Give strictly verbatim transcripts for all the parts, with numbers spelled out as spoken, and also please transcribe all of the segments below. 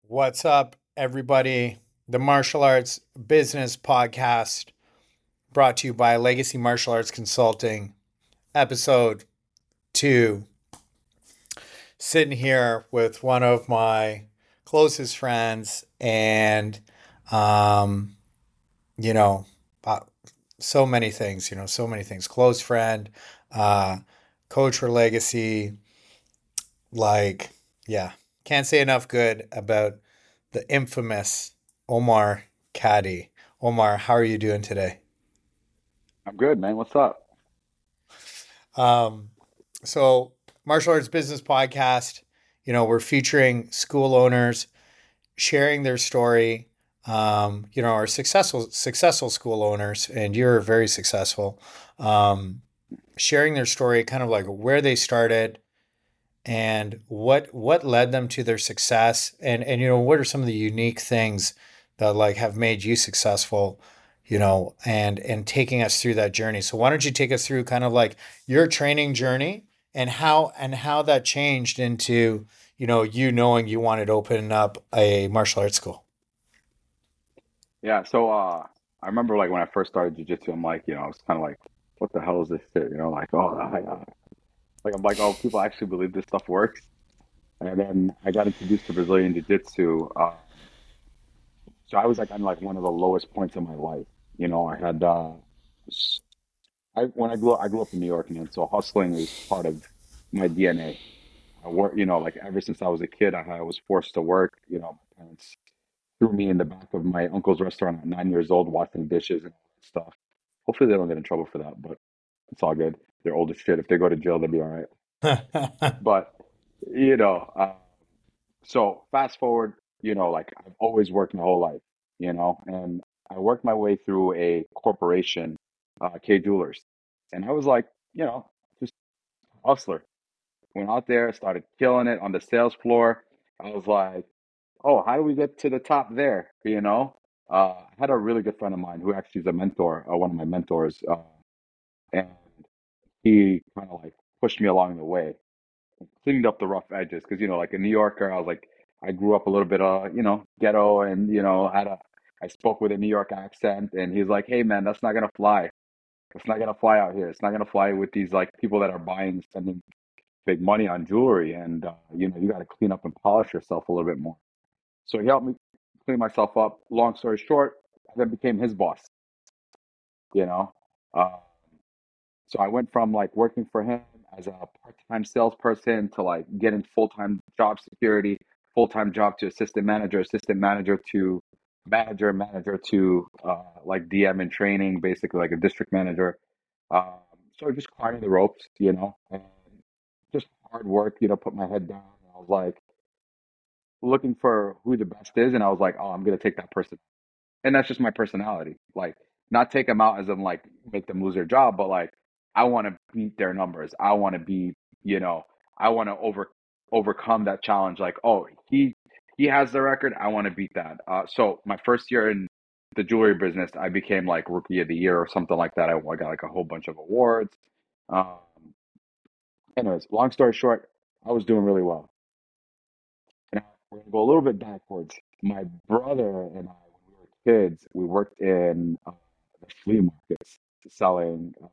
What's up, everybody? The Martial Arts Business Podcast brought to you by Legacy Martial Arts Consulting, episode two. Sitting here with one of my closest friends, and, um, you know, uh, so many things, you know, so many things. Close friend, uh, coach for Legacy, like, yeah, can't say enough good about the infamous Omar Caddy. Omar, how are you doing today? I'm good, man. What's up? Um, so, Martial Arts Business Podcast, you know, we're featuring school owners sharing their story. Um, you know, our successful successful school owners, and you're very successful. Um, Sharing their story, kind of like where they started and what what led them to their success, and and you know what are some of the unique things that like have made you successful, you know, and and taking us through that journey. So why don't you take us through kind of like your training journey and how and how that changed into, you know, you knowing you wanted to open up a martial arts school. Yeah, so uh I remember like when I first started jiu-jitsu, I'm like, you know, I was kind of like, what the hell is this shit? You know, like, oh, I, uh, like I'm like, oh, people actually believe this stuff works. And then I got introduced to Brazilian jiu-jitsu. Um, so I was like on like one of the lowest points of my life. You know, I had uh s- I when I grew up, I grew up in New York, man. So hustling is part of my D N A. I work, you know, like ever since I was a kid, I, I was forced to work. You know, my parents threw me in the back of my uncle's restaurant at nine years old, washing dishes and all that stuff. Hopefully, they don't get in trouble for that, but it's all good. They're old as shit. If they go to jail, they'll be all right. But you know, uh, so fast forward, you know, like I've always worked my whole life, you know, and I worked my way through a corporation, uh, K Jewelers, and I was like, you know, just hustler. Went out there, started killing it on the sales floor. I was like, oh, how do we get to the top there? You know, uh, I had a really good friend of mine who actually is a mentor, uh, one of my mentors, uh, and he kind of like pushed me along the way, cleaned up the rough edges. Because you know, like a New Yorker, I was like, I grew up a little bit, uh, you know, ghetto, and you know, had a, I spoke with a New York accent, and he's like, hey man, that's not gonna fly. It's not gonna fly out here. It's not gonna fly with these like people that are buying, spending big money on jewelry, and uh, you know, you got to clean up and polish yourself a little bit more. So he helped me clean myself up. Long story short, I then became his boss, you know. Uh, so I went from like working for him as a part-time salesperson to like getting full-time job security, full-time job to assistant manager, assistant manager to manager, manager to uh, like D M and training, basically like a district manager. Um, so just climbing the ropes, you know, and just hard work, you know, put my head down. And I was like looking for who the best is, and I was like, oh, I'm gonna take that person. And that's just my personality. Like, not take them out as in like make them lose their job, but like I want to beat their numbers. I want to be, you know, I want to over overcome that challenge. Like, oh, he he has the record. I want to beat that. Uh, so my first year in the jewelry business, I became like rookie of the year or something like that. I, I got like a whole bunch of awards. Um, anyways, long story short, I was doing really well. And we're gonna go a little bit backwards. My brother and I, when we were kids, we worked in uh, the flea markets selling, uh,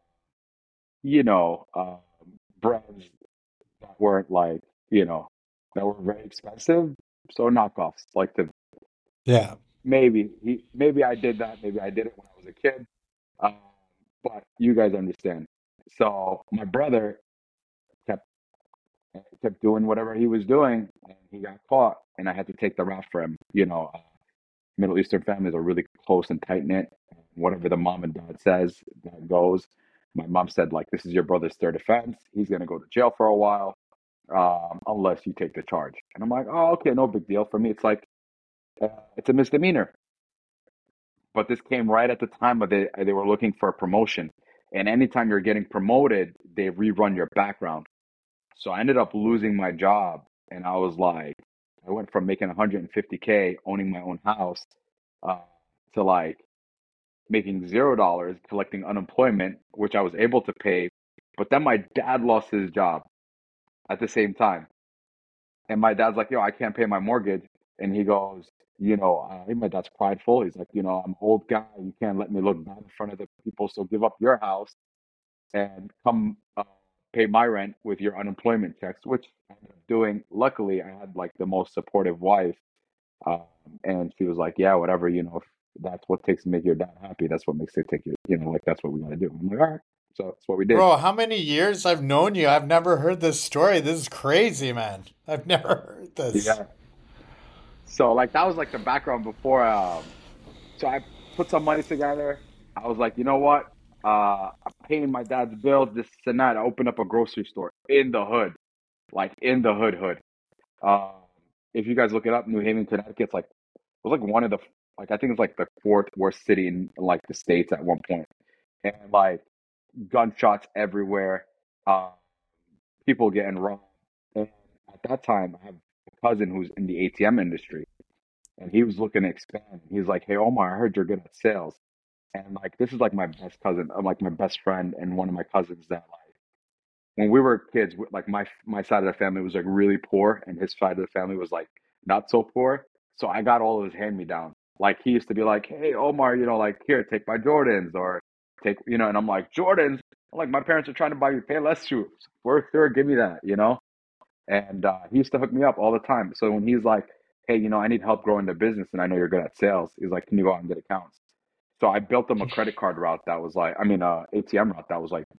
you know, um, brands that weren't like, you know, that were very expensive. So knockoffs, like the Yeah. maybe he, maybe I did that. Maybe I did it when I was a kid. Um, but you guys understand. So my brother kept kept doing whatever he was doing, and he got caught, and I had to take the rap for him. You know, uh, Middle Eastern families are really close and tight knit. Whatever the mom and dad says, that goes. My mom said, like, this is your brother's third offense. He's gonna go to jail for a while, um, unless you take the charge. And I'm like, oh, okay, no big deal. For me, it's like uh, it's a misdemeanor. But this came right at the time of they they were looking for a promotion. And anytime you're getting promoted, they rerun your background. So I ended up losing my job, and I was like, I went from making one hundred fifty k, owning my own house, uh, to like making zero dollars, collecting unemployment, which I was able to pay. But then my dad lost his job at the same time, and my dad's like, "Yo, I can't pay my mortgage." And he goes, you know, I think my dad's prideful. He's like, you know, I'm an old guy. You can't let me look bad in front of the people. So give up your house and come uh, pay my rent with your unemployment checks, which I ended up doing. Luckily, I had like the most supportive wife. Um, and she was like, yeah, whatever, you know, if that's what takes to make your dad happy, that's what makes it take you, you know, like that's what we got to do. I'm like, all right. So that's what we did. Bro, how many years I've known you? I've never heard this story. This is crazy, man. I've never heard this. Yeah. So like that was like the background before. Um, so I put some money together. I was like, you know what? Uh, I'm paying my dad's bills. This and that. I opened up a grocery store in the hood, like in the hood hood. Um, if you guys look it up, New Haven, Connecticut's like it was like one of the like I think it's like the fourth worst city in like the states at one point, and like gunshots everywhere, uh, people getting robbed. And at that time, I have a cousin who's in the A T M industry, and he was looking to expand. He's like, "Hey Omar, I heard you're good at sales." And like this is like my best cousin, uh, like my best friend, and one of my cousins that like when we were kids, like my my side of the family was like really poor, and his side of the family was like not so poor. So I got all of his hand me down. Like he used to be like, "Hey Omar, you know, like here, take my Jordans," or take, you know, and I'm like, "Jordans." I'm like, my parents are trying to buy you Payless shoes. For sure, give me that, you know. And uh, he used to hook me up all the time. So when he's like, "Hey, you know, I need help growing the business, and I know you're good at sales," he's like, "Can you go out and get accounts?" So I built him a credit card route that was like, I mean, uh, A T M route that was like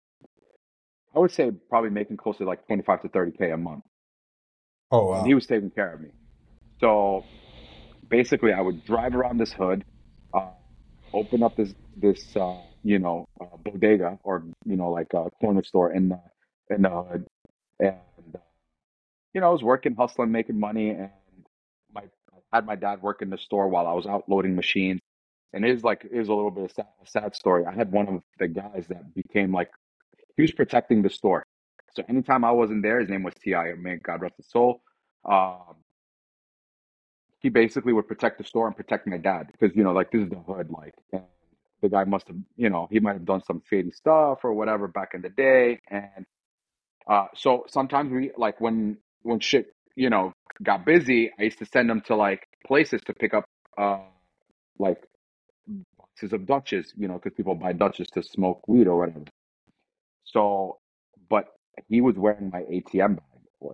I would say probably making close to like twenty-five to thirty K a month. Oh, And he wow. was taking care of me. So basically, I would drive around this hood, uh, open up this, this, uh, you know, uh, bodega or, you know, like a corner store in the, in the hood. And, uh, you know, I was working, hustling, making money. And my, I had my dad work in the store while I was out loading machines. And it is like, it was a little bit of sad, a sad story. I had one of the guys that became like, he was protecting the store. So anytime I wasn't there, his name was T I. May God rest his soul. Um, he basically would protect the store and protect my dad because you know, like this is the hood, like, and the guy must have, you know, he might have done some shady stuff or whatever back in the day, and uh, so sometimes we like when when shit, you know, got busy. I used to send them to like places to pick up uh like boxes of Dutches, you know, because people buy Dutches to smoke weed or whatever. So, but he was wearing my A T M bag.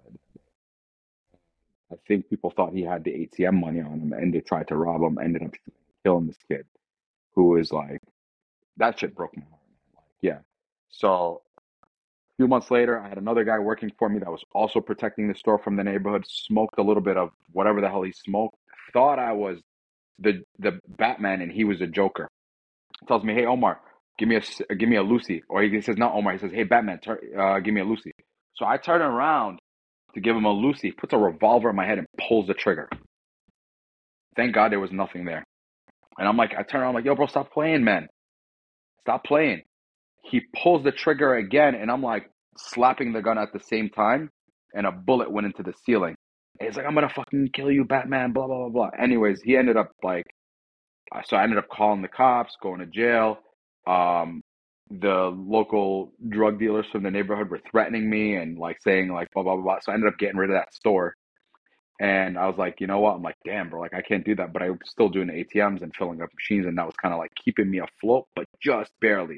I think people thought he had the A T M money on him and they tried to rob him, ended up killing this kid who was like, that shit broke my heart. Like, yeah. So a few months later, I had another guy working for me that was also protecting the store from the neighborhood, smoked a little bit of whatever the hell he smoked, thought I was the the Batman and he was a Joker. Tells me, hey, Omar, give me a, give me a Lucy. Or he says, not Omar, he says, hey, Batman, tur uh, give me a Lucy. So I turn around to give him a Lucy, puts a revolver in my head and pulls the trigger. Thank God there was nothing there. And I'm like, I turn around, I'm like, yo, bro, stop playing, man. Stop playing. He pulls the trigger again, and I'm like slapping the gun at the same time, and a bullet went into the ceiling. And he's like, I'm gonna fucking kill you, Batman, blah, blah, blah, blah. Anyways, he ended up like, so I ended up calling the cops, going to jail. Um, the local drug dealers from the neighborhood were threatening me and like saying like, blah, blah, blah, blah. So I ended up getting rid of that store. And I was like, you know what? I'm like, damn, bro, like I can't do that. But I was still doing A T Ms and filling up machines, and that was kind of like keeping me afloat, but just barely.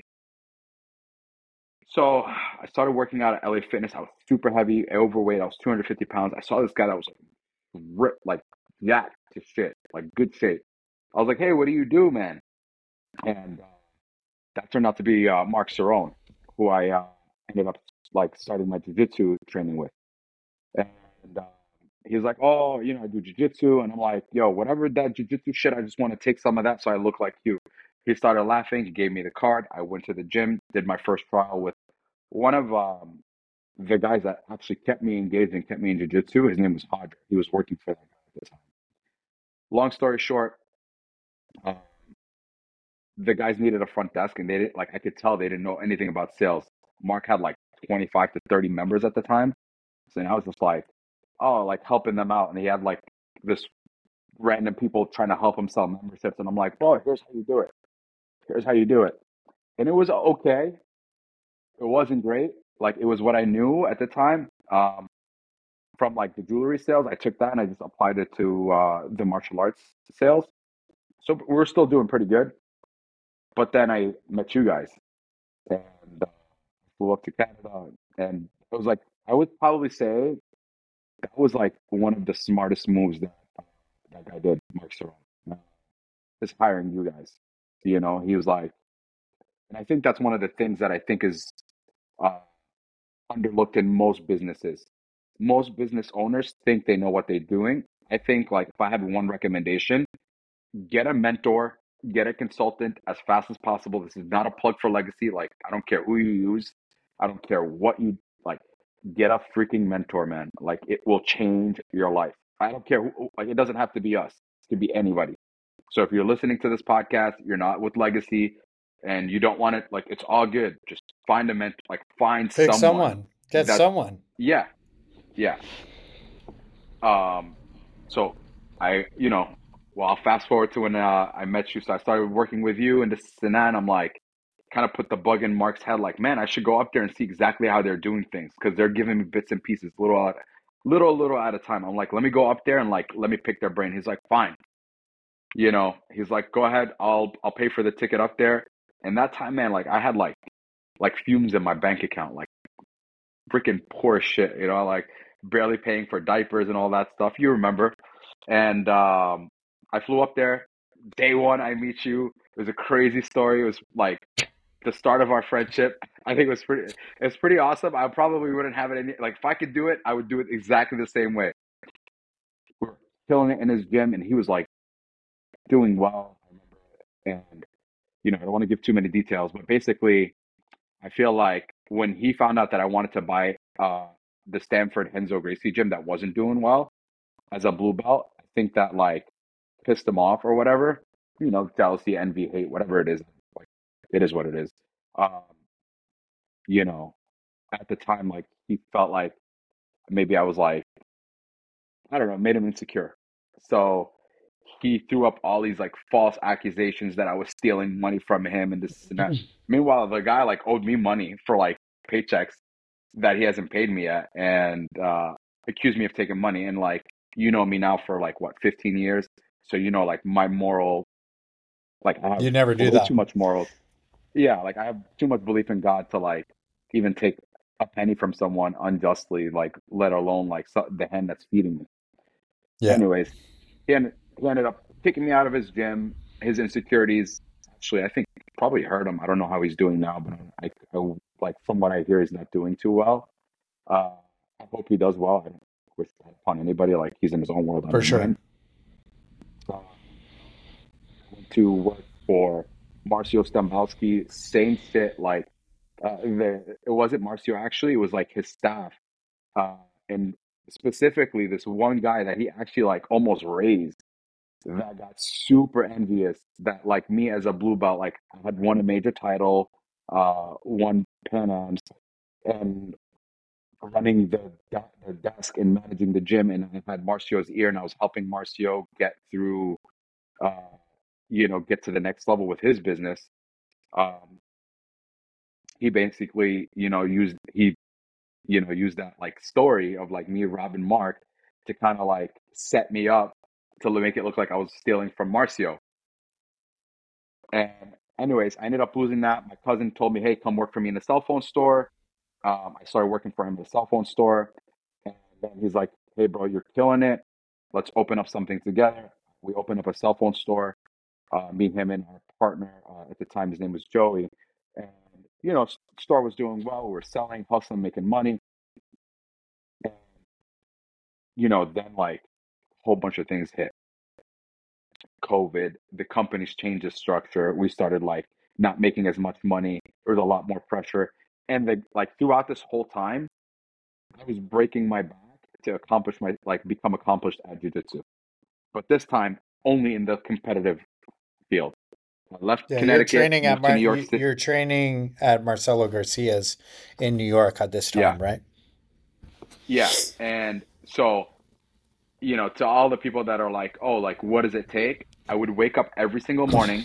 So I started working out at L A Fitness. I was super heavy, overweight. I was two hundred fifty pounds. I saw this guy that was like ripped, like jacked to shit, like good shape. I was like, hey, what do you do, man? And uh, that turned out to be uh, Mark Cerrone, who I uh, ended up like starting my jiu-jitsu training with. And uh, he's like, oh, you know, I do jujitsu. And I'm like, yo, whatever that jujitsu shit, I just want to take some of that so I look like you. He started laughing. He gave me the card. I went to the gym, did my first trial with one of um, the guys that actually kept me engaged and kept me in jujitsu. His name was Hodger. He was working for that guy at the time. Long story short, uh, the guys needed a front desk and they didn't, like, I could tell they didn't know anything about sales. Mark had like twenty-five to thirty members at the time. So I was just like, oh, like helping them out. And he had like this random people trying to help him sell memberships. And I'm like, oh, here's how you do it. Here's how you do it. And it was okay. It wasn't great. Like it was what I knew at the time. Um, from like the jewelry sales. I took that and I just applied it to uh, the martial arts sales. So we're still doing pretty good. But then I met you guys and uh, flew up to Canada, and it was like I would probably say that was like one of the smartest moves that uh, that guy did, Mark Cerrone, uh, is hiring you guys. You know, he was like, and I think that's one of the things that I think is uh, underlooked in most businesses. Most business owners think they know what they're doing. I think like if I had one recommendation, get a mentor, get a consultant as fast as possible. This is not a plug for legacy. Like, I don't care who you use, I don't care what you like. Get a freaking mentor, man. Like, it will change your life. I don't care who, like, it doesn't have to be us, it could be anybody. So if you're listening to this podcast, you're not with legacy and you don't want it, like, it's all good. Just find a mentor, like, find Pick someone someone. Get that, someone. yeah, yeah. Um, so I, you know, well, I'll fast forward to when uh, I met you. So I started working with you and this and that. And I'm like, kind of put the bug in Mark's head, like, man, I should go up there and see exactly how they're doing things because they're giving me bits and pieces, little, at- little, little at a time. I'm like, let me go up there and like, let me pick their brain. He's like, fine, you know. He's like, go ahead, I'll, I'll pay for the ticket up there. And that time, man, like, I had like, like fumes in my bank account, like freaking poor shit, you know, like barely paying for diapers and all that stuff. You remember? And um, I flew up there. Day one, I meet you. It was a crazy story. It was like the start of our friendship. I think it was pretty. It's pretty awesome. I probably wouldn't have it any. Like if I could do it, I would do it exactly the same way. We were killing it in his gym, and he was like doing well. I remember, and you know, I don't want to give too many details, but basically, I feel like when he found out that I wanted to buy uh, the Stanford Henzo Gracie gym that wasn't doing well as a blue belt, I think that like pissed him off or whatever. You know, jealousy, envy, hate, whatever it is. Like it is what it is. Um, you know, at the time, like he felt like maybe I was like, I don't know, made him insecure. So he threw up all these like false accusations that I was stealing money from him and this and that. Meanwhile, the guy like owed me money for like paychecks that he hasn't paid me yet and uh accused me of taking money. And like, you know me now for like what, fifteen years. So you know, like my moral, like I have You never a do little that. too much morals. Yeah, like I have too much belief in God to like even take a penny from someone unjustly, like let alone like so, the hand that's feeding me. Yeah, Anyways, he ended, he ended up kicking me out of his gym. His insecurities, actually, I think probably hurt him. I don't know how he's doing now, but I, I like from what I hear, he's not doing too well. Uh, I hope he does well. I don't wish that upon anybody. Like he's in his own world, I'm for in sure. mine. Uh, I went to work for Marcio Stambowski. Same shit. Like uh, the, it wasn't Marcio actually. It was like his staff, uh, and specifically this one guy that he actually like almost raised that got super envious that like me as a blue belt, like I had won a major title, uh, won Pan Ams, and running the de- the desk and managing the gym, and I had Marcio's ear, and I was helping Marcio get through, uh, you know, get to the next level with his business. Um, he basically, you know, used he, you know, used that like story of like me robbing Mark to kind of like set me up to make it look like I was stealing from Marcio. And anyways, I ended up losing that. My cousin told me, "Hey, come work for me in the cell phone store." Um, I started working for him in the cell phone store, and then he's like, "Hey, bro, you're killing it. Let's open up something together." We opened up a cell phone store. Uh, me, him, and our partner uh, at the time, his name was Joey, and you know, s- store was doing well. We were selling, hustling, making money, and you know, then like a whole bunch of things hit. COVID, the company's changed its structure. We started like not making as much money. There was a lot more pressure. And the like throughout this whole time, I was breaking my back to accomplish my like become accomplished at jiu-jitsu. But this time only in the competitive field. I left Yeah, you're Connecticut, training at moved to Mar- New York you- City. you're training at Marcelo Garcia's in New York at this Yeah, time, right? yeah. And so, you know, to all the people that are like, oh, like what does it take? I would wake up every single morning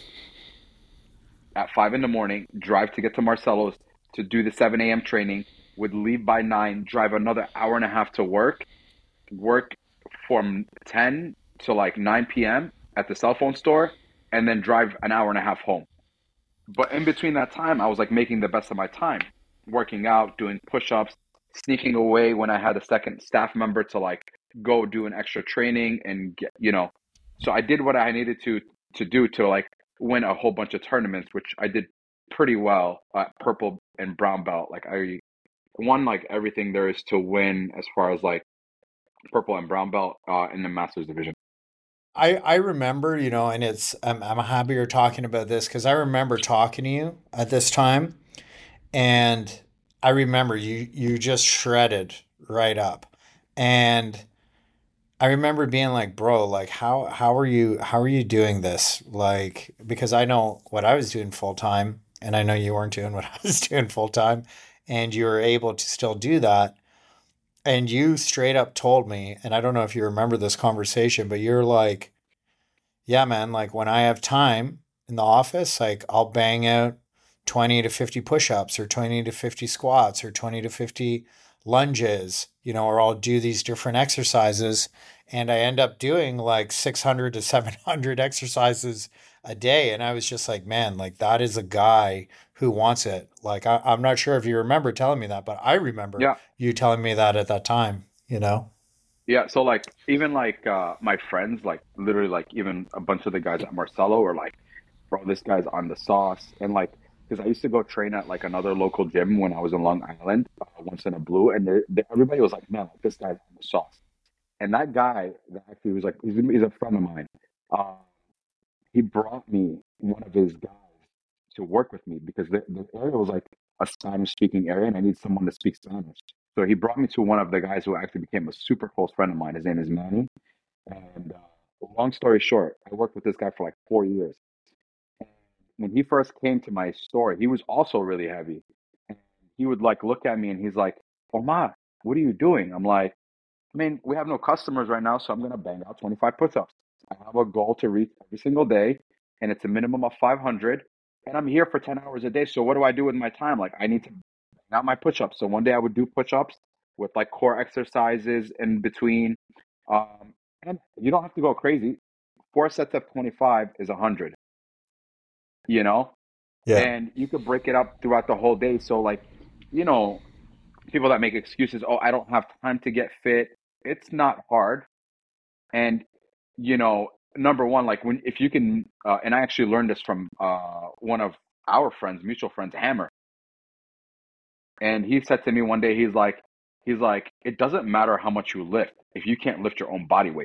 at five in the morning, drive to get to Marcelo's to do the seven a m training, would leave by nine, drive another hour and a half to work, work from ten to like nine p m at the cell phone store, and then drive an hour and a half home. But in between that time, I was like making the best of my time, working out, doing push-ups, sneaking away when I had a second staff member to like go do an extra training and get, you know. So I did what I needed to to do to like win a whole bunch of tournaments, which I did pretty well at purple and brown belt. Like I won like everything there is to win as far as like purple and brown belt uh, in the masters division. I, I remember, you know, and it's I'm I'm happy you're talking about this because I remember talking to you at this time, and I remember you you just shredded right up, and I remember being like, bro, like how how are you how are you doing this? Like because I know what I was doing full time, and I know you weren't doing what I was doing full time, and you were able to still do that. And you straight up told me, and I don't know if you remember this conversation, but you're like, yeah, man, like when I have time in the office, like I'll bang out twenty to fifty push ups or twenty to fifty squats or twenty to fifty lunges, you know, or I'll do these different exercises. And I end up doing like six hundred to seven hundred exercises a day. And I was just like, man, like that is a guy who wants it. Like, I, I'm not sure if you remember telling me that, but I remember Yeah, you telling me that at that time, you know? yeah. So like even like uh, my friends, like literally like even a bunch of the guys at Marcelo were like, bro, this guy's on the sauce. And like, because I used to go train at like another local gym when I was in Long Island, uh, once in a blue, and they, they, everybody was like, man, like, this guy's on the sauce. And that guy that actually was like, he's, he's a friend of mine. Uh, he brought me one of his guys to work with me because the, the area was like a Spanish speaking area and I need someone to speak Spanish. So he brought me to one of the guys who actually became a super close friend of mine. His name is Manny. And uh, long story short, I worked with this guy for like four years. And when he first came to my store, he was also really heavy. And he would like look at me and he's like, Omar, what are you doing? I'm like, I mean, we have no customers right now, so I'm gonna bang out twenty-five push-ups. I have a goal to reach every single day, and it's a minimum of five hundred. And I'm here for ten hours a day. So what do I do with my time? Like I need to bang out my push-ups. So one day I would do push-ups with like core exercises in between. Um, and you don't have to go crazy. Four sets of twenty-five is one hundred, you know? Yeah. And you could break it up throughout the whole day. So like, you know, people that make excuses, oh, I don't have time to get fit. It's not hard. And you know, number one, like when if you can, uh, and I actually learned this from uh, one of our friends, mutual friends, Hammer, and he said to me one day, he's like, he's like, it doesn't matter how much you lift if you can't lift your own body weight.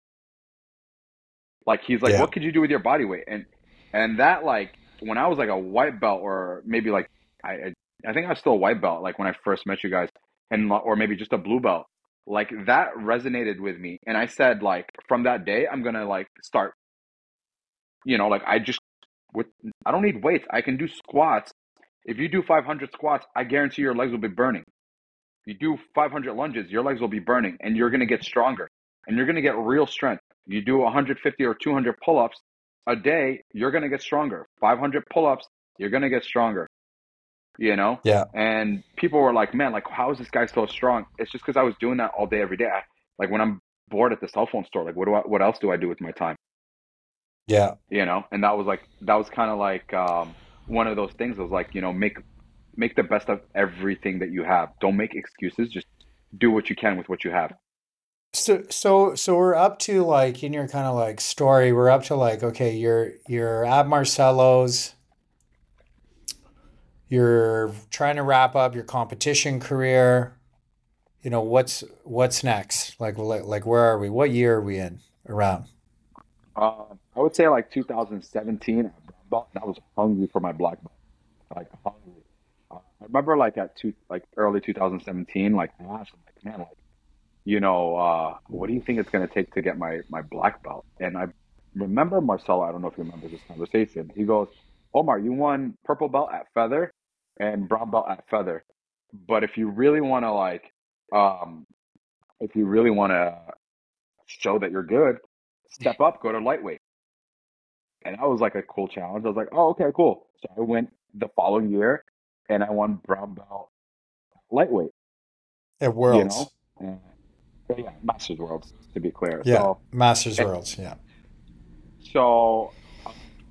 Like he's like, Yeah. what could you do with your body weight? And and that like when I was like a white belt or maybe like I I I think I was still a white belt like when I first met you guys and or maybe just a blue belt. Like that resonated with me. And I said like from that day I'm gonna like start, you know, like I just with I don't need weights. I can do squats. If you do five hundred squats, I guarantee your legs will be burning. You do five hundred lunges, your legs will be burning and you're going to get stronger and you're going to get real strength. You do one hundred fifty or two hundred pull-ups a day, you're going to get stronger. five hundred pull-ups, you're going to get stronger, you know? Yeah. And people were like, man, like, how is this guy so strong? It's just because I was doing that all day, every day. I, like when I'm bored at the cell phone store, like what do I, what else do I do with my time? Yeah. You know? And that was like, that was kind of like, um, one of those things. It was like, you know, make make the best of everything that you have. Don't make excuses. Just do what you can with what you have. So so so we're up to like in your kind of like story, we're up to like, okay, you're you're at Marcelo's, you're trying to wrap up your competition career. You know, what's what's next? Like like like where are we? What year are we in around? Um, I would say like two thousand seventeen at brown belt, and I was hungry for my black belt, like hungry. Uh, I remember like at two, like early two thousand seventeen, like I asked him, like, man, like, you know, uh, what do you think it's gonna take to get my my black belt? And I remember Marcelo. I don't know if you remember this conversation. He goes, Omar, you won purple belt at feather and brown belt at feather, but if you really want to like, um, if you really want to show that you're good, step up, go to lightweight. And that was like a cool challenge. I was like, oh, okay, cool. So I went the following year and I won brown belt lightweight, At you Worlds. know? yeah, Masters Worlds to be clear. Yeah, So, Masters and Worlds. Yeah. so, um,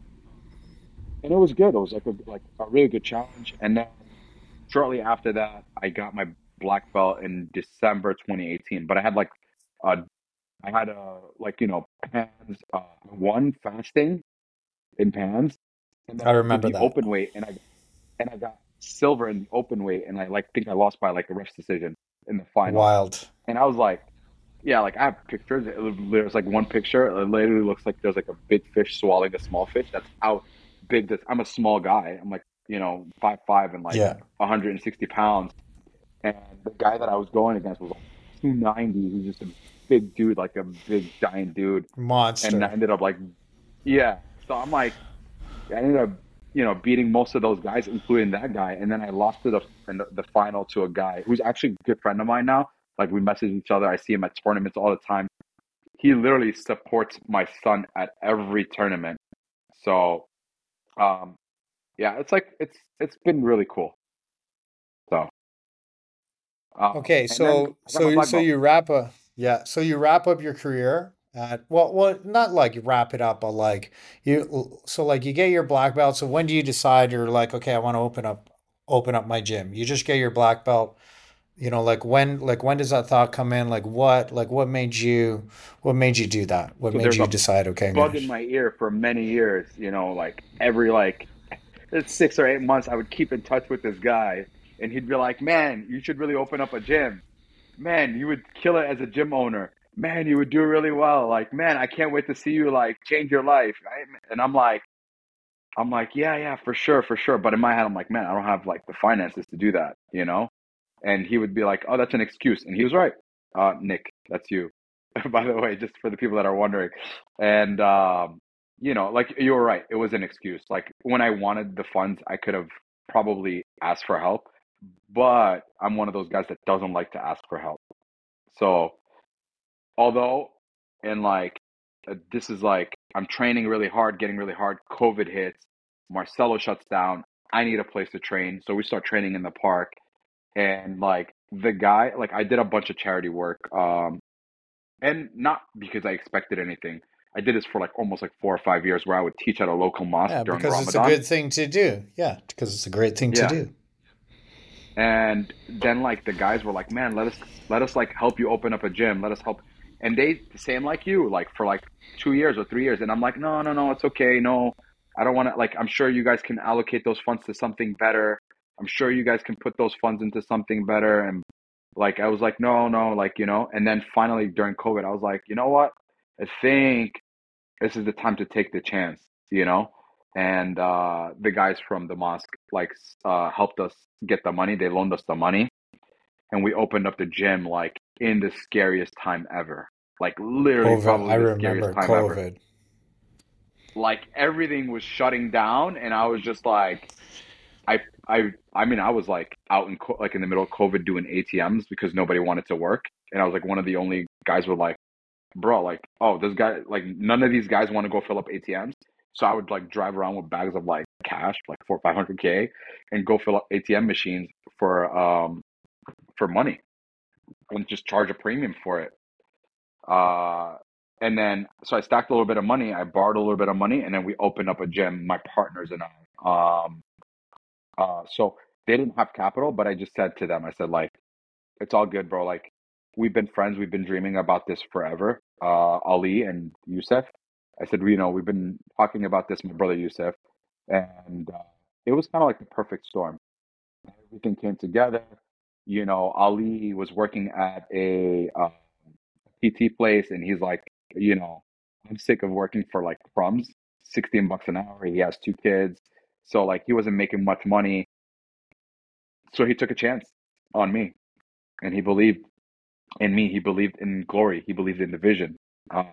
and it was good. It was like a like a really good challenge. And then shortly after that, I got my black belt in December twenty eighteen. But I had like, uh, I had a like you know pans uh, one fasting in pans, and then I I did remember the that. open weight, and I and I got silver in the open weight, and I like think I lost by like a ref decision in the final. Wild. And I was like, yeah, like I have pictures. It, was- there's like one picture. It literally looks like there's like a big fish swallowing a small fish. That's how big this. I'm a small guy. I'm like you know five five and like Yeah. one hundred sixty pounds. And the guy that I was going against was like two ninety. He's just a big dude, like a big giant dude. And I Monster. ended up like, yeah. So I'm like, I ended up, you know, beating most of those guys, including that guy. And then I lost to the in the, the final to a guy who's actually a good friend of mine now. Like we message each other. I see him at tournaments all the time. He literally supports my son at every tournament. So, um, yeah, it's like it's it's been really cool. So, um, Okay, and then so I got my so black so belt. you wrap up, yeah, so you wrap up your career at, well, well, not like you wrap it up, but like you, so like you get your black belt. So when do you decide you're like, okay, I want to open up open up my gym? You just get your black belt, you know, like when like when does that thought come in? Like what like what made you what made you do that? What So made there's you a decide, okay, I'm bug gonna, in my ear for many years, you know, like every like it's six or eight months I would keep in touch with this guy and he'd be like, "Man, you should really open up a gym. Man, you would kill it as a gym owner. Man, you would do really well. Like, man, I can't wait to see you like change your life." Right? And I'm like I'm like, "Yeah, yeah, for sure, for sure." But in my head I'm like, "Man, I don't have like the finances to do that, you know?" And he would be like, "Oh, that's an excuse." And he was right. Uh, Nick, that's you. By the way, just for the people that are wondering. And um, you know, like you were right, it was an excuse. Like when I wanted the funds, I could have probably asked for help, but I'm one of those guys that doesn't like to ask for help. So, although, and like, uh, this is like, I'm training really hard, getting really hard. COVID hits, Marcelo shuts down. I need a place to train. So we start training in the park and like the guy like I did a bunch of charity work um and not because I expected anything. I did this for like almost like four or five years where I would teach at a local mosque yeah, during because it's a Ramadan. good thing to do. Yeah, because it's a great thing to Yeah. do. And then like the guys were like, "Man, let us let us like help you open up a gym. Let us help." And they same like you, like for like two years or three years. And I'm like, "No, no, no, it's okay. No, I don't want to like I'm sure you guys can allocate those funds to something better. I'm sure you guys can put those funds into something better." And like I was like, "No, no, like, you know." And then finally during COVID, I was like, "You know what? I think this is the time to take the chance, you know?" And uh, the guys from the mosque like uh, helped us get the money. They loaned us the money, and we opened up the gym like in the scariest time ever. Like literally, COVID, I probably the scariest remember time ever. COVID. Like everything was shutting down, and I was just like, I, I, I mean, I was like out in co- like in the middle of COVID doing A T Ms because nobody wanted to work, and I was like one of the only guys with like bro, like, oh, this guy, like, none of these guys want to go fill up A T Ms. So I would like drive around with bags of like cash, like four, five hundred k, and go fill up A T M machines for um for money and just charge a premium for it. Uh, and then so I stacked a little bit of money, I borrowed a little bit of money, and then we opened up a gym, my partners and I. Um, uh, so they didn't have capital, but I just said to them, I said like, it's all good, bro. Like, we've been friends. We've been dreaming about this forever. Uh, Ali and Youssef. I said, you know, we've been talking about this, my brother Youssef, and uh, it was kind of like the perfect storm. Everything came together. You know, Ali was working at a uh, P T place, and he's like, you know, I'm sick of working for like crumbs, sixteen bucks an hour. He has two kids, so like he wasn't making much money. So he took a chance on me, and he believed in me. He believed in Glory. He believed in the vision. Um,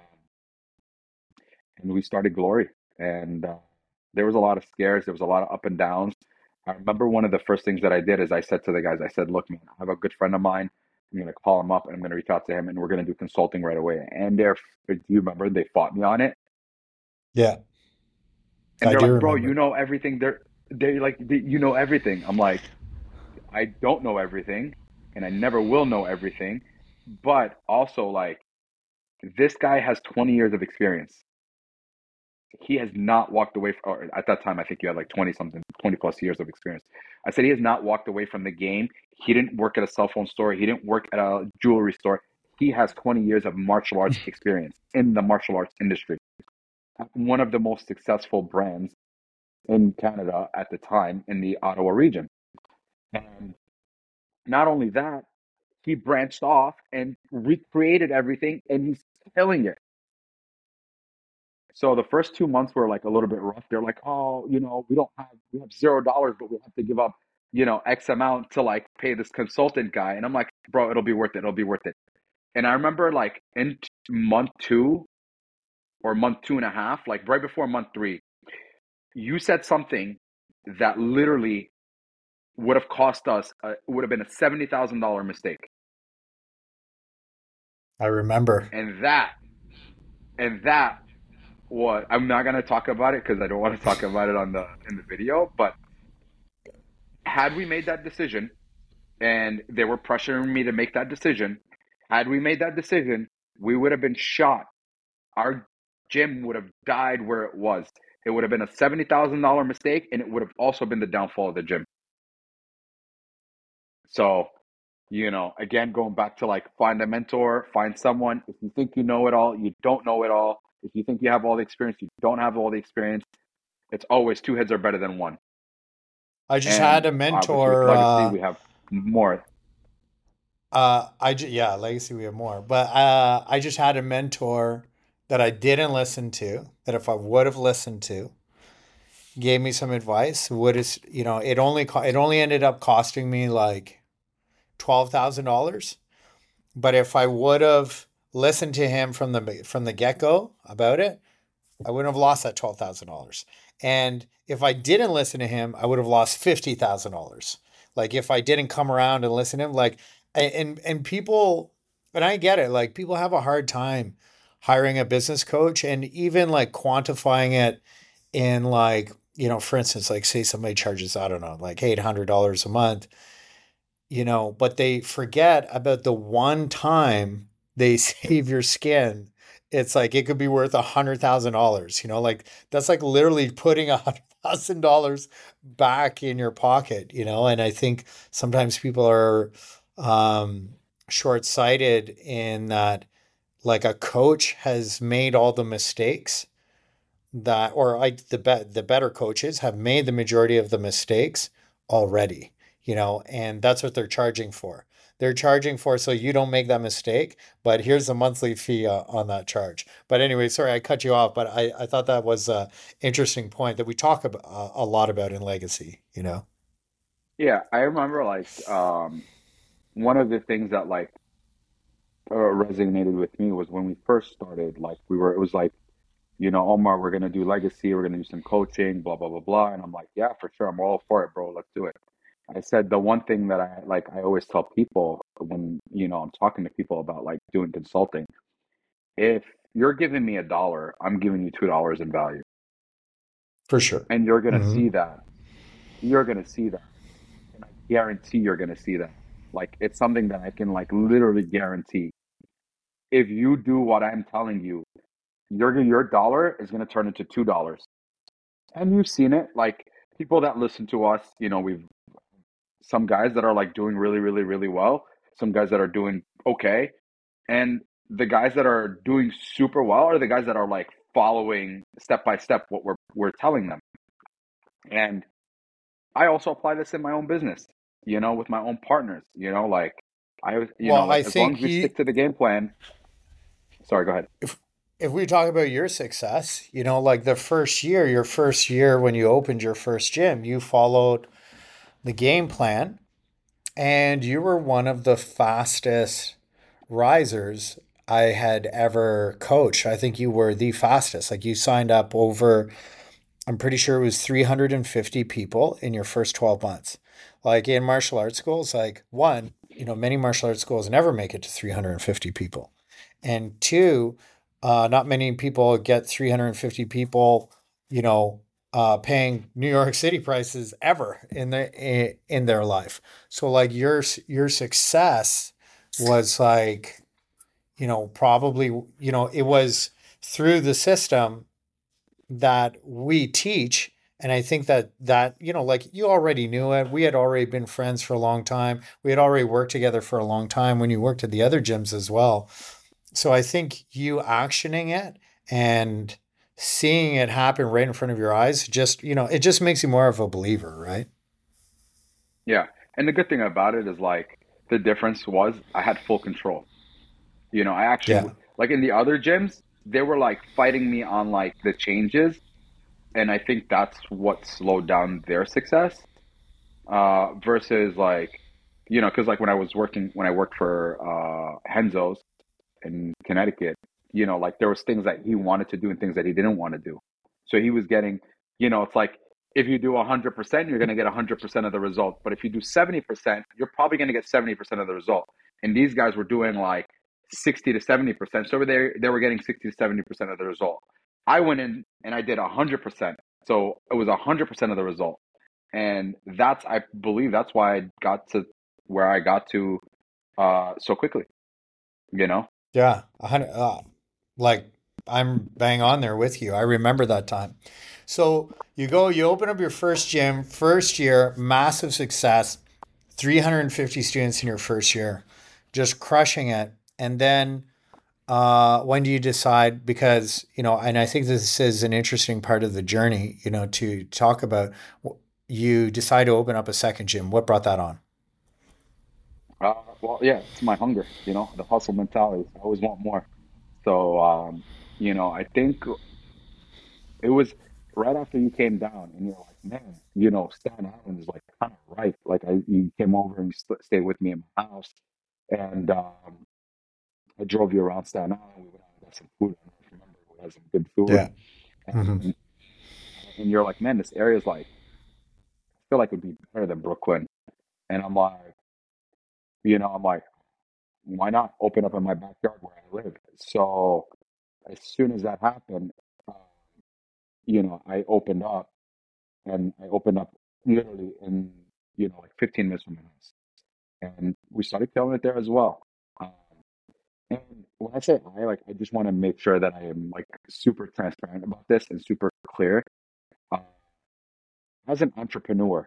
and we started Glory. And uh, there was a lot of scares. There was a lot of up and downs. I remember one of the first things that I did is I said to the guys, I said, "Look, man, I have a good friend of mine. I'm going to call him up and I'm going to reach out to him and we're going to do consulting right away." And they're, do you remember they fought me on it? Yeah, And I they're do like, "Bro, you remember. know everything." They're, they like, they, you know everything. I'm like, I don't know everything and I never will know everything. but also like this guy has twenty years of experience. He has not walked away from, or at that time, I think you had like twenty something, twenty plus years of experience. I said he has not walked away from the game. He didn't work at a cell phone store. He didn't work at a jewelry store. He has twenty years of martial arts experience in the martial arts industry. One of the most successful brands in Canada at the time in the Ottawa region. And not only that, he branched off and recreated everything and he's killing it. So the first two months were like a little bit rough. They're like, oh, you know, we don't have, we have zero dollars, but we have to give up, you know, X amount to like pay this consultant guy. And I'm like, bro, it'll be worth it. It'll be worth it. And I remember like in t- month two or month two and a half, like right before month three, you said something that literally would have cost us, uh, would have been a seventy thousand dollars mistake. I remember. And that, and that was, I'm not going to talk about it because I don't want to talk about it on the, in the video, but had we made that decision and they were pressuring me to make that decision, had we made that decision, we would have been shot. Our gym would have died where it was. It would have been a seventy thousand dollars mistake and it would have also been the downfall of the gym. So, you know, again, going back to like find a mentor, find someone. If you think you know it all, you don't know it all. If you think you have all the experience, you don't have all the experience. It's always two heads are better than one. I just had And a obviously with mentor. Legacy, Uh, we have more. uh, I ju- yeah, legacy we have more, but uh, I just had a mentor that I didn't listen to. That if I would have listened to, gave me some advice. Would is you know it only co- it only ended up costing me like twelve thousand dollars. But if I would have listened to him from the from the get go about it, I wouldn't have lost that twelve thousand dollars. And if I didn't listen to him, I would have lost fifty thousand dollars. Like if I didn't come around and listen to him, like and and people, and I get it. Like people have a hard time hiring a business coach and even like quantifying it in like you know, for instance, like say somebody charges I don't know like eight hundred dollars a month, you know, but they forget about the one time they save your skin. It's like it could be worth a hundred thousand dollars, you know, like that's like literally putting a hundred thousand dollars back in your pocket, you know. And I think sometimes people are um, short sighted in that, like a coach has made all the mistakes that, or like the be- the better coaches have made the majority of the mistakes already, you know, and that's what they're charging for. They're charging for so you don't make that mistake, but here's a monthly fee uh, on that charge. But anyway, sorry I cut you off, but I, I thought that was a interesting point that we talk about, uh, a lot about in legacy, you know. Yeah, I remember like um, one of the things that like uh, resonated with me was when we first started, like we were, it was like, you know, Omar, we're gonna do legacy, we're gonna do some coaching, blah blah blah blah, and I'm like, yeah, for sure, I'm all for it, bro. Let's do it. I said the one thing that I like, I always tell people when you know I'm talking to people about like doing consulting, if you're giving me a dollar, I'm giving you two dollars in value, For sure. and you're gonna Hmm. see that. You're gonna see that, and I guarantee you're gonna see that. Like it's something that I can like literally guarantee. If you do what I'm telling you, your your dollar is gonna turn into two dollars. And you've seen it, like people that listen to us, you know, we've some guys that are like doing really, really, really well, some guys that are doing okay, and the guys that are doing super well are the guys that are like following step by step what we're we're telling them. And I also apply this in my own business, you know, with my own partners, you know, like I was, you know, Well, like I as long think as we you, stick to the game plan. Sorry, go ahead. if if we talk about your success, you know, like the first year, your first year when you opened your first gym, you followed the game plan and you were one of the fastest risers I had ever coached. I think you were the fastest. Like you signed up over, I'm pretty sure it was three hundred fifty people in your first twelve months. Like in martial arts schools, like one, you know, many martial arts schools never make it to three hundred fifty people. And two, uh, not many people get three hundred fifty people, you know, uh, paying New York City prices ever in their in their life. So like your your success was like, you know, probably, you know, it was through the system that we teach. And I think that that, you know, like you already knew it. We had already been friends for a long time. We had already worked together for a long time when you worked at the other gyms as well. So I think you actioning it and seeing it happen right in front of your eyes, just, you know, it just makes you more of a believer, right? Yeah. And the good thing about it is like the difference was I had full control. You know, I actually Yeah. like in the other gyms, they were like fighting me on like the changes, and I think that's what slowed down their success. Uh, versus like, you know, because like when I was working when I worked for uh Henzo's in Connecticut, you know, like there was things that he wanted to do and things that he didn't want to do. So he was getting, you know, it's like if you do one hundred percent, you're going to get one hundred percent of the result. But if you do seventy percent, you're probably going to get seventy percent of the result. And these guys were doing like sixty to seventy percent. So they, they were getting sixty to seventy percent of the result. I went in and I did one hundred percent. So it was one hundred percent of the result. And that's, I believe that's why I got to where I got to uh, so quickly, you know? Yeah. A hundred, uh, like I'm bang on there with you. I remember that time. So you go, you open up your first gym, first year, massive success, three hundred fifty students in your first year, just crushing it. And then uh, when do you decide? Because, you know, and I think this is an interesting part of the journey, you know, to talk about. You decide to open up a second gym. What brought that on? Uh, well, yeah, it's my hunger, you know, the hustle mentality. I always want more. So, um, you know, I think it was right after you came down and you're like, man, you know, Staten Island is like kind of right. Like I, you came over and you st stayed with me in my house and um, I drove you around Staten Island. We went out and got some food. I don't know if you remember, we had some good food. Yeah. Hmm. And, and you're like, man, this area is like, I feel like it would be better than Brooklyn. And I'm like, you know, I'm like, why not open up in my backyard where I live? So as soon as that happened, uh, you know, I opened up and I opened up literally in, you know, like fifteen minutes from my house. And we started killing it there as well. Um, and when I say I, like, I just want to make sure that I am like super transparent about this and super clear. Uh, as an entrepreneur,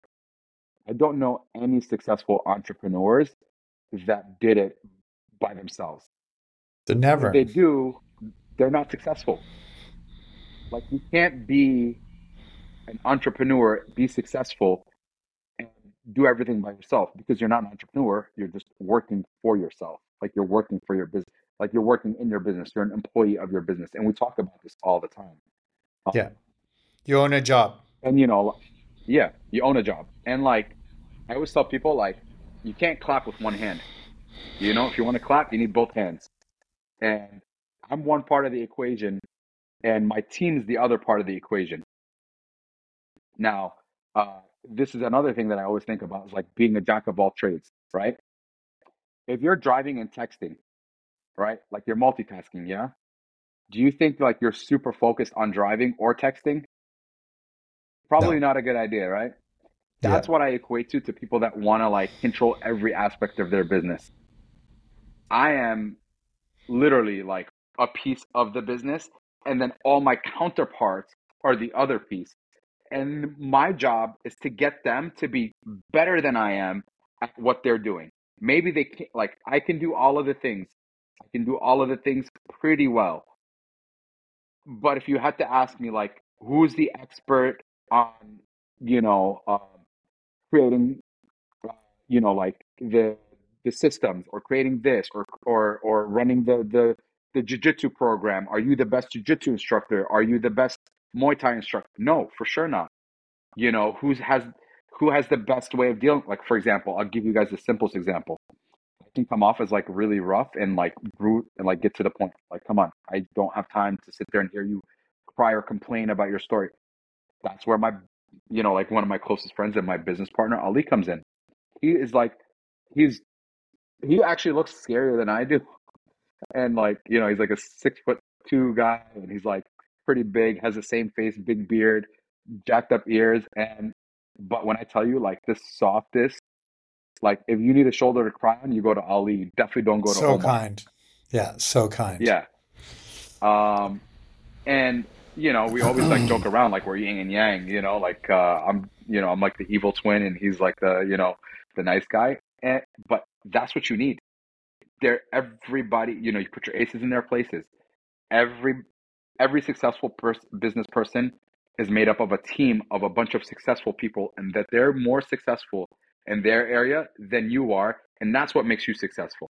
I don't know any successful entrepreneurs that did it by themselves. The And if they never. do, they're not successful. Like you can't be an entrepreneur, be successful, and do everything by yourself because you're not an entrepreneur. You're just working for yourself. Like you're working for your business. Like you're working in your business. You're an employee of your business. And we talk about this all the time. Um, Yeah. You own a job. and you know, yeah, you own a job. And like I always tell people, like you can't clap with one hand. You know, if you want to clap, you need both hands. And I'm one part of the equation, and my team is the other part of the equation. Now, uh, this is another thing that I always think about is like being a jack of all trades, right? If you're driving and texting, right? Like you're multitasking, yeah? Do you think like you're super focused on driving or texting? Probably No. not a good idea, right? Yeah. That's what I equate to to people that want to like control every aspect of their business. I am literally like a piece of the business, and then all my counterparts are the other piece. And my job is to get them to be better than I am at what they're doing. Maybe they can like I can do all of the things. I can do all of the things pretty well. But if you had to ask me like who's the expert on, you know, um, creating uh, you know, like the the systems or creating this or or or running the the the jiu-jitsu program, are you the best jiu-jitsu instructor? Are you the best Muay Thai instructor? No, for sure not. You know, who's has who has the best way of dealing, like for example, I'll give you guys the simplest example. I can come off as like really rough and like brute and like get to the point. Like, come on, I don't have time to sit there and hear you cry or complain about your story. That's where my, you know, like one of my closest friends and my business partner, Ali, comes in. He is like, he's, he actually looks scarier than I do. And like, you know, he's like a six foot two guy and he's like pretty big, has the same face, big beard, jacked up ears. And, but when I tell you like the softest, Like if you need a shoulder to cry on, you go to Ali. You definitely don't go to So Omar. kind. Yeah, so kind. Yeah. Um, and you know, we always like joke around like we're yin and yang, you know, like uh I'm you know, I'm like the evil twin and he's like the, you know, the nice guy. And but that's what you need. There everybody, you know, you put your aces in their places. Every every successful pers- business person is made up of a team of a bunch of successful people and that they're more successful in their area than you are, and that's what makes you successful.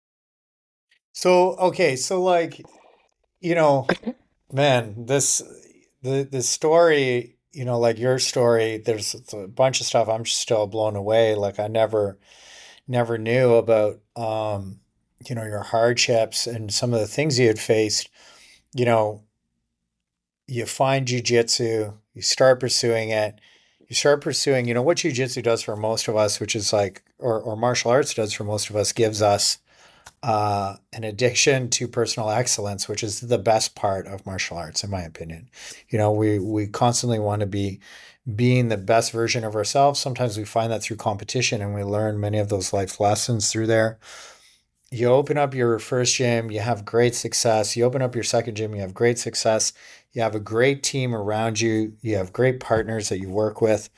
So, okay, so like, you know, man, this the the story, you know, like your story, there's a bunch of stuff I'm still blown away. Like I never never knew about um, you know, your hardships and some of the things you had faced. You know, you find jujitsu, you start pursuing it, you start pursuing, you know, what jujitsu does for most of us, which is like, or, or martial arts does for most of us, gives us uh, an addiction to personal excellence, which is the best part of martial arts, in my opinion. You know, we we constantly want to be being the best version of ourselves. Sometimes we find that through competition, and we learn many of those life lessons through there. You open up your first gym, you have great success. You open up your second gym, you have great success. You have a great team around you. You have great partners that you work with.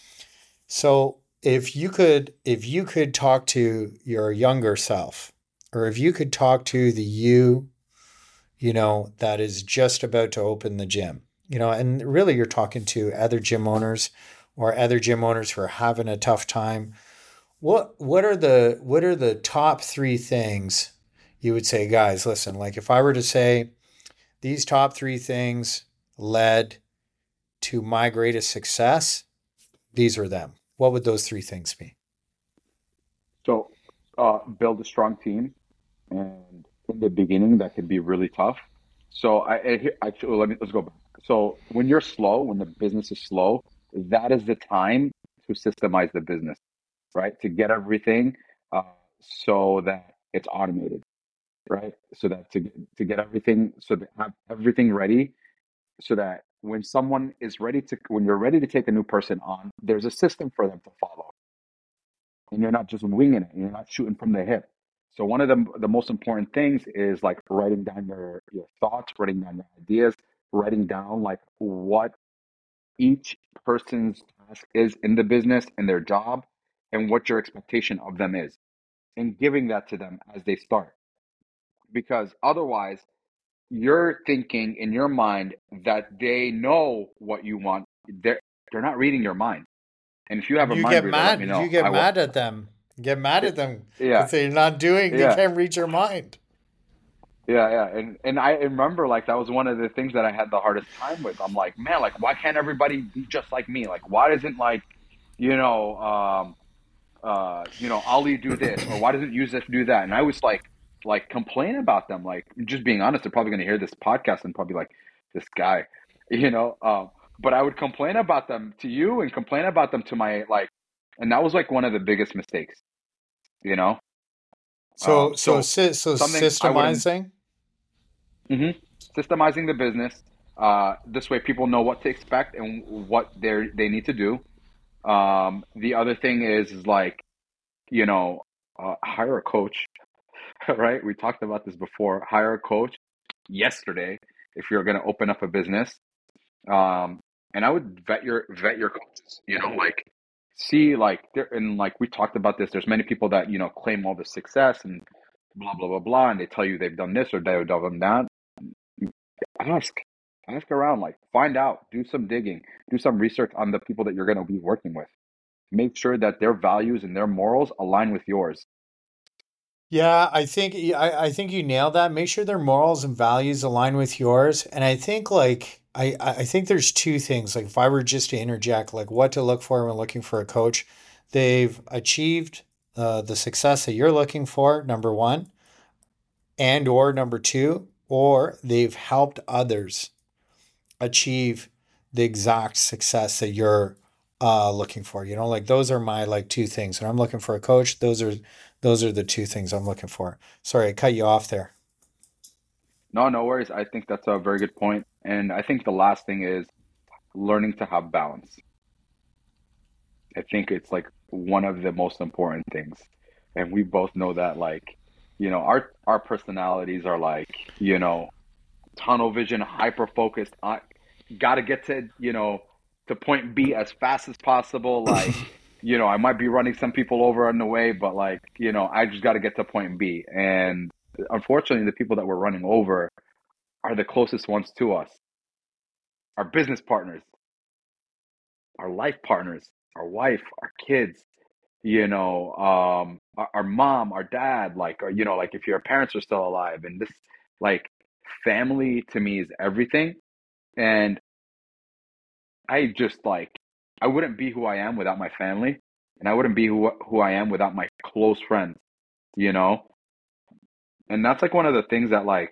So if you could, if you could talk to your younger self, or if you could talk to the you, you know, that is just about to open the gym, you know, and really you're talking to other gym owners or other gym owners who are having a tough time. What what are the what are the top three things you would say, guys, listen, like if I were to say these top three things led to my greatest success, these are them. What would those three things be? So, uh, build a strong team, and in the beginning, that can be really tough. So, I, I here- actually let me let's go back. So, when you're slow, when the business is slow, that is the time to systemize the business, right? To get everything uh, so that it's automated, right? So that to to get everything, so that have everything ready, so that when someone is ready to, when you're ready to take a new person on, there's a system for them to follow and you're not just winging it. You're not shooting from the hip. So one of the the most important things is like writing down your your thoughts, writing down your ideas, writing down like what each person's task is in the business and their job, and what your expectation of them is, and giving that to them as they start. Because otherwise, you're thinking in your mind that they know what you want. They're they're not reading your mind. And if you have And a you mind get reader, let me mad. You know. get I will. mad at them. You get mad at them Yeah, because they're not doing. They yeah. can't read your mind. Yeah, yeah. And and I remember like that was one of the things that I had the hardest time with. I'm like, man, like why can't everybody be just like me? Like why doesn't like, you know, um uh, you know, Ali do this or why doesn't Yusuf do that? And I was like like complain about them. Like just being honest, they're probably gonna hear this podcast and probably like this guy, you know. Um, but I would complain about them to you and complain about them to my like, and that was like one of the biggest mistakes, you know. Um, So so so sy- so something I wouldn't. systemizing. hmm Systemizing the business. Uh, this way, people know what to expect and what they they need to do. Um, the other thing is, is like you know, uh, hire a coach. Right? We talked about this before. Hire a coach yesterday if you're going to open up a business. Um, and I would vet your vet your coaches. You know, like see like there and like we talked about this. There's many people that you know claim all the success and blah blah blah blah, and they tell you they've done this or they've done that. Ask, ask around, like find out, do some digging, do some research on the people that you're going to be working with. Make sure that their values and their morals align with yours. Yeah, I think I, I think you nailed that. Make sure their morals and values align with yours. And I think like I, I think there's two things. Like if I were just to interject, like what to look for when looking for a coach, they've achieved uh, the success that you're looking for, number one, and or number two, or they've helped others achieve the exact success that you're uh, looking for. You know, like those are my like two things. When I'm looking for a coach, those are those are the two things I'm looking for. Sorry, I cut you off there. No, no worries. I think that's a very good point. And I think the last thing is learning to have balance. I think it's like one of the most important things. And we both know that, like, you know, our our personalities are like, you know, tunnel vision, hyper focused. I got to get to, you know, to point B as fast as possible. Like, you know, I might be running some people over on the way, but like, you know, I just got to get to point B. And unfortunately, the people that we're running over are the closest ones to us, our business partners, our life partners, our wife, our kids, you know, um, our, our mom, our dad, like, or, you know, like if your parents are still alive, and this, like, family to me is everything. And I just like, I wouldn't be who I am without my family, and I wouldn't be who who I am without my close friends, you know? And that's like one of the things that like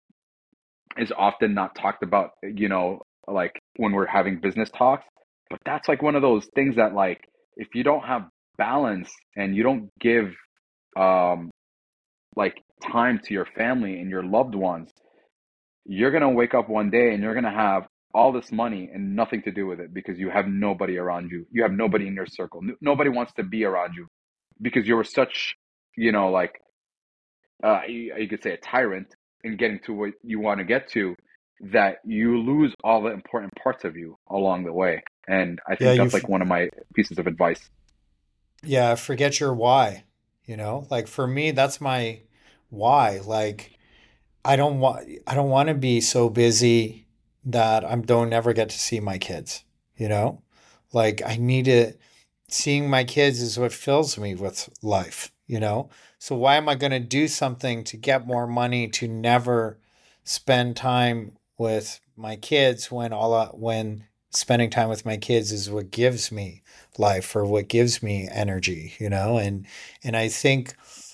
is often not talked about, you know, like when we're having business talks. But that's like one of those things that like if you don't have balance and you don't give um like time to your family and your loved ones, you're gonna wake up one day and you're gonna have all this money and nothing to do with it because you have nobody around you. You have nobody in your circle. N- nobody wants to be around you because you were such, you know, like uh, you, you could say a tyrant in getting to what you want to get to, that you lose all the important parts of you along the way. And I Yeah, think you that's like one of my pieces of advice. yeah, forget your why, you know? Like for me, that's my why. Like I don't want I don't want to be so busy that I don't never get to see my kids, you know? Like I need to seeing my kids is what fills me with life, you know? So why am I going to do something to get more money to never spend time with my kids when all I, when spending time with my kids is what gives me life or what gives me energy, you know? And and I think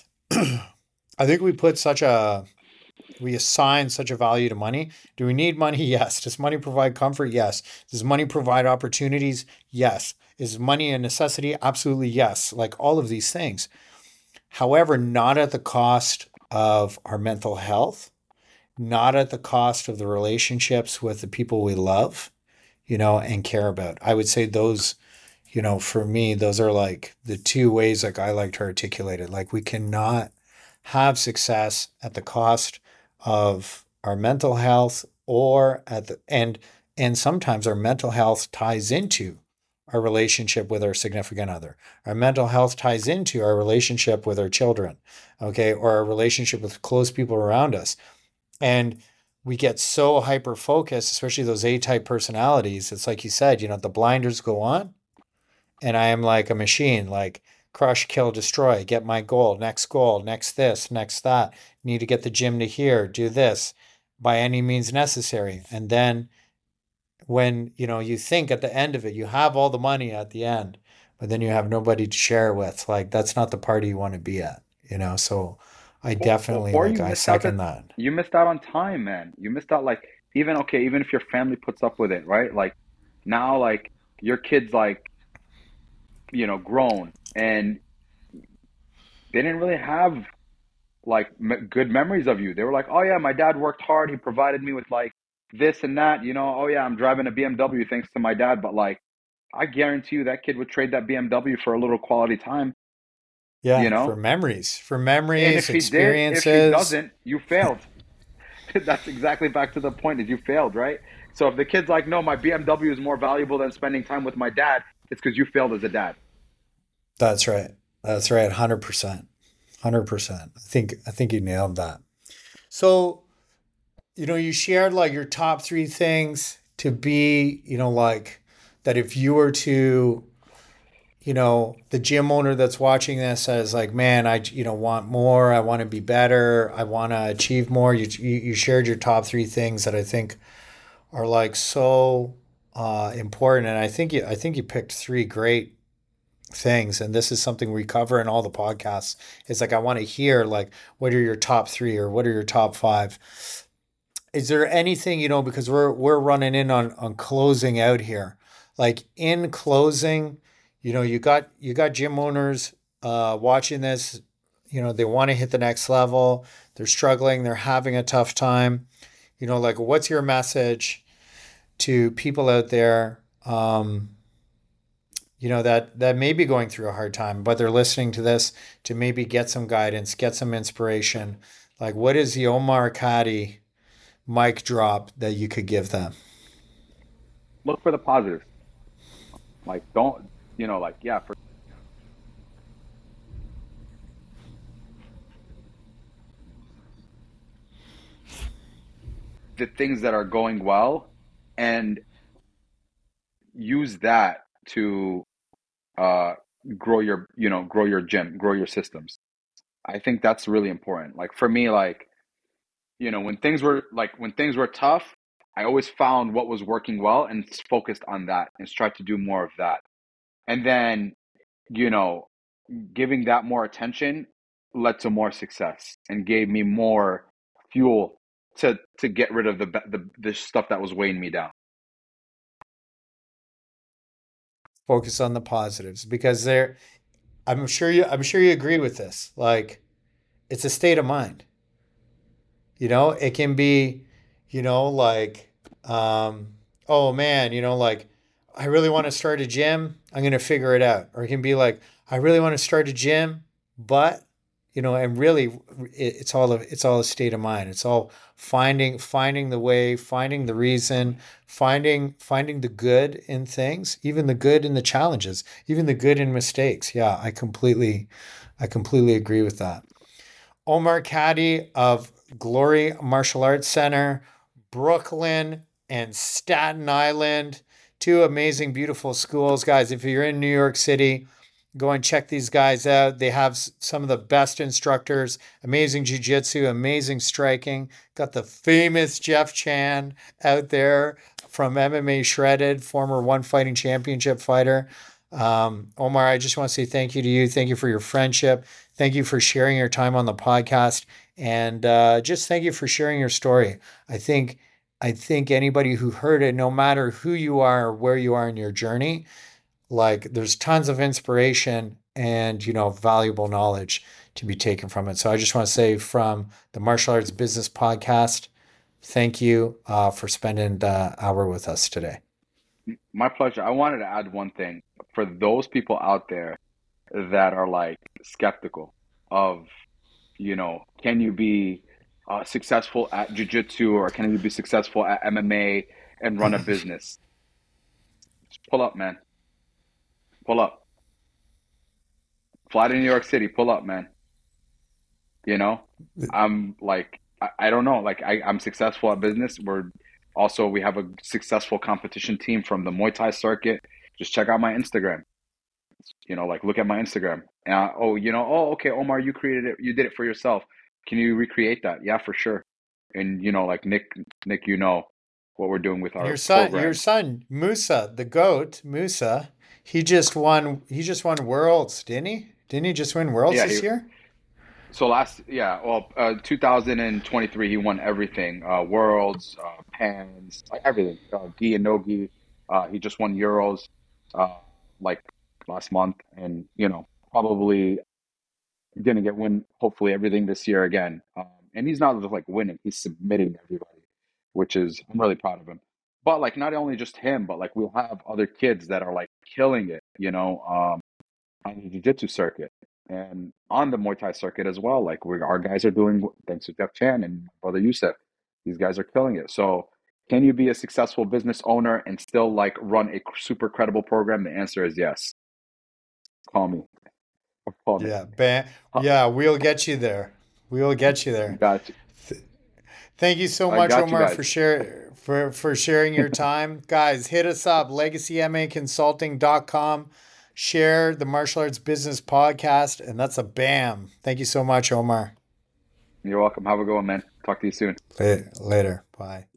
I think we put such a we assign such a value to money. Do we need money? Yes. Does money provide comfort? Yes. Does money provide opportunities? Yes. Is money a necessity? Absolutely yes. Like all of these things. However, not at the cost of our mental health, not at the cost of the relationships with the people we love, you know, and care about. I would say those, you know, for me, those are like the two ways like I like to articulate it. Like we cannot have success at the cost of our mental health or at the and and sometimes our mental health ties into our relationship with our significant other. Our mental health ties into our relationship with our children, okay, or our relationship with close people around us. And we get so hyper focused, especially those A type personalities. It's like you said, you know, the blinders go on and I am like a machine, like crush, kill, destroy, get my goal, next goal, next this, next that. Need to get the gym to here, do this by any means necessary. And then when, you know, you think at the end of it, you have all the money at the end, but then you have nobody to share with. Like that's not the party you want to be at, you know? So I Or, or, definitely or you like I missed out second that that. you missed out on time, man. You missed out like even okay, even if your family puts up with it, right? Like now, like your kids, like you know, grown, and they didn't really have like m- good memories of you. They were like, oh yeah, my dad worked hard. He provided me with like this and that. You know, oh yeah, I'm driving a B M W thanks to my dad. But like, I guarantee you that kid would trade that B M W for a little quality time. You Yeah, for know, memories, for and memories, if he did, if he experiences. doesn't, you failed. That's exactly back to the point is you failed, right? So if the kid's like, no, my B M W is more valuable than spending time with my dad, it's because you failed as a dad. That's right. That's right. one hundred percent. one hundred percent. I think I think you nailed that. So, you know, you shared like your top three things to be, you know, like that if you were to, you know, the gym owner that's watching this says like, man, I, you know, want more. I want to be better. I want to achieve more. You, you, you shared your top three things that I think are like so uh, important. And I think you, I think you picked three great things, and this is something we cover in all the podcasts. It's like I want to hear like what are your top three or what are your top five. Is there anything, you know, because we're we're running in on on closing out here, like in closing, you know, you got you got gym owners uh watching this, you know, they want to hit the next level, they're struggling, they're having a tough time, you know, like what's your message to people out there, um you know, that that may be going through a hard time, but they're listening to this to maybe get some guidance, get some inspiration. Like, what is the Omar Khadi mic drop that you could give them? Look for the positives. Like, don't, you know, like, yeah, for the things that are going well, and use that to uh, grow your, you know, grow your gym, grow your systems. I think that's really important. Like for me, like, you know, when things were like when things were tough, I always found what was working well and focused on that and tried to do more of that. And then, you know, giving that more attention led to more success and gave me more fuel to to get rid of the the the stuff that was weighing me down. Focus on the positives because they're I'm sure you I'm sure you agree with this. Like, it's a state of mind. You know, it can be, you know, like, um, oh man, you know, like, I really want to start a gym. I'm going to figure it out. Or it can be like, I really want to start a gym, but, you know, and really it, it's all, a, it's all a state of mind. It's all finding, finding the way, finding the reason, finding, finding the good in things, even the good in the challenges, even the good in mistakes. Yeah, I completely, I completely agree with that. Omar Khadi of Glory Martial Arts Center, Brooklyn and Staten Island. Two amazing, beautiful schools. Guys, if you're in New York City, go and check these guys out. They have some of the best instructors, amazing jiu-jitsu, amazing striking. Got the famous Jeff Chan out there from M M A Shredded, former One Fighting Championship fighter. Um, Omar, I just want to say thank you to you. Thank you for your friendship. Thank you for sharing your time on the podcast. And uh, just thank you for sharing your story. I think I think anybody who heard it, no matter who you are or where you are in your journey, like there's tons of inspiration and, you know, valuable knowledge to be taken from it. So I just want to say from the Martial Arts Business Podcast, thank you uh, for spending the hour with us today. My pleasure. I wanted to add one thing for those people out there that are like skeptical of, you know, can you be uh, successful at jiu-jitsu or can you be successful at M M A and run a business? Just pull up, man. Pull up. Fly to New York City. Pull up, man. You know, I'm like, I, I don't know. Like I, I'm successful at business. We're also, we have a successful competition team from the Muay Thai circuit. Just check out my Instagram. You know, like look at my Instagram. And I, oh, you know, oh, okay, Omar, you created it. You did it for yourself. Can you recreate that? Yeah, for sure. And you know, like Nick, Nick, you know what we're doing with And your our son, your programs. son, Musa, the goat, Musa, he just won. He just won worlds, didn't he? Didn't he just win worlds Yeah, he, this year? so last, yeah, well, uh, two thousand twenty-three, he won everything, uh, worlds, uh, pans, like everything. Uh, gi and no gi. Uh, he just won Euros, uh, like last month, and you know, probably gonna get win hopefully everything this year again. Um, and he's not just like winning; he's submitting everybody, which is I'm really proud of him. But like not only just him, but like we'll have other kids that are like killing it, you know, um, on the jiu-jitsu circuit and on the Muay Thai circuit as well. Like we our guys are doing thanks to Jeff Chan and brother Youssef. These guys are killing it. So can you be a successful business owner and still like run a super credible program? The answer is yes. Call me. Call me. Yeah, ban- yeah, we'll get you there. We'll get you there. Got you. Th- Thank you so I much, got you Omar, guys. for share for for sharing your time. Guys, hit us up, legacy m a consulting dot com. Share the Martial Arts Business Podcast, and that's a bam. Thank you so much, Omar. You're welcome. Have a good one, man. Talk to you soon. Later. Bye.